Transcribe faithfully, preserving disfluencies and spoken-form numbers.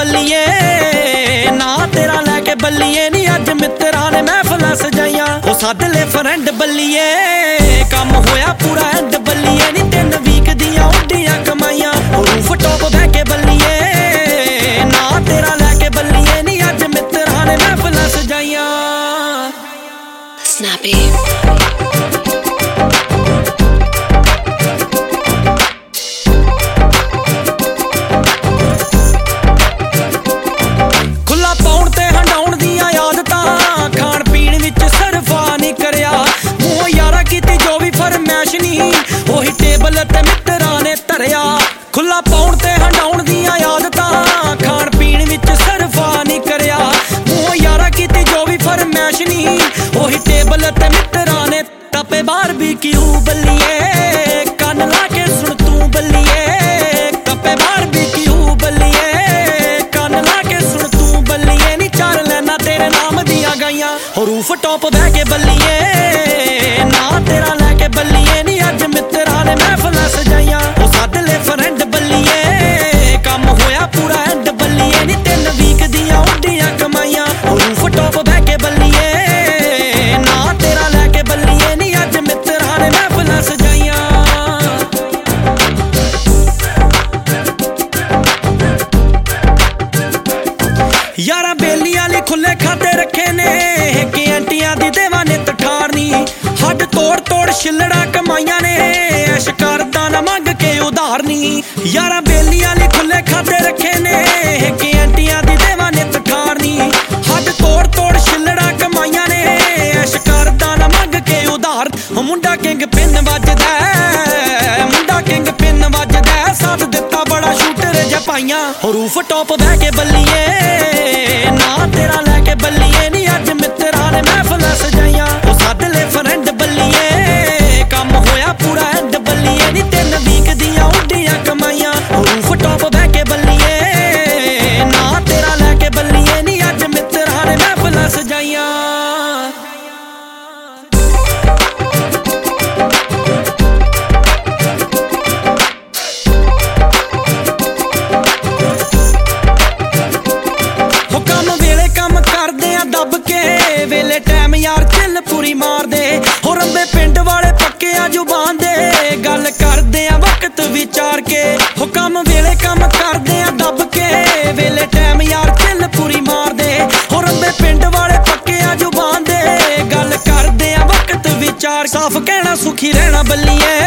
बल्लीए ना तेरा लैके बल्लीए नी अज मित्तरां ने महफिलां सजाइयां ओ सद ले फ्रेंड बल्लीए काम होया पूरा एंड बल्लीए नी तीन वीक दियां उड्डियां कमाइयां रूफ टॉप बह के बल्लीए ना तेरा लैके बल्लीए नी अज मित्तरां ने महफिलां सजाइयां। Snappy ओही टेबल ते मित्तरां ने धरिया खुला पाउण ते हंडाउण दियां आदतां खाण पीण विच सरफा नहीं करिया मूंह यारा कीती जो भी फरमैश नहीं ओही टेबल ते मित्तरां ने टप्पे बारबीक्यू बल्लीए कन्न ला के सुन तू बल्लीए टप्पे बारबीक्यू बल्लीए कन्न ला के सुन तू बल्लीए नी चार लैना तेरे नाम दियां गाइयां हो रूफ टॉप बह के बल्लीए ना तेरा लैके बल्लीए नी अज मित्तरां ने महफिलां सजाइयां ओ सद ले फ्रेंड बल्लीए काम होया पूरा एंड बल्लीए नी तीन वीक दियां उड्डियां कमाइयां ओ रूफ टॉप बह के बल्लीए ना तेरा लैके बल्लीए नी अज मित्तरां ने महफिलां सजाइयां। यारा बेलियां ਲਈ खुले खाते रखे ने कि एंटियां दी देवा ने तठारनी हड तोड़ तोड़ छिलड़ा कमाइयां ने ऐश करदा ना मंग के उधारनी यारा बेलियां ਲਈ खुले खाते रखे ने कि एंटियां दी देवा ने तठारनी हड तोड़ तोड़ छिलड़ा कमाइयां ने ऐश करदा ना मंग के उधार मुंडा किंग पिन वजदा मुंडा किंग पिन वजदा साथ दिता बड़ा शूटर जपाइयां रूफ टॉप बह के बल्लीए ना तेरा लैके बल्लीए नी अज मित्तरां ने महफिलां सजाइयां ओ सद ले फ्रेंड बल्लीए काम होया पूरा एंड बल्लीए नी तीन वीक दियां उड्डियां कमाइयां रूफ टॉप बह के बल्लीए ना तेरा लैके बल्लीए नी अज मित्तरां ने महफिलां सजाइयां। वेले टाइम यार चिल पूरी मार दे हो रंबे पिंड वाले पक्के आ जुबान दे गल करदे आ वक्त विचार के हो कम वेले कम करदे आ दब के वेले टाइम यार चिल पूरी मार दे हो रंबे पिंड वाले पक्के आ जुबान दे गल करदे आ वक्त विचार साफ कहना सुखी रहना बल्लीए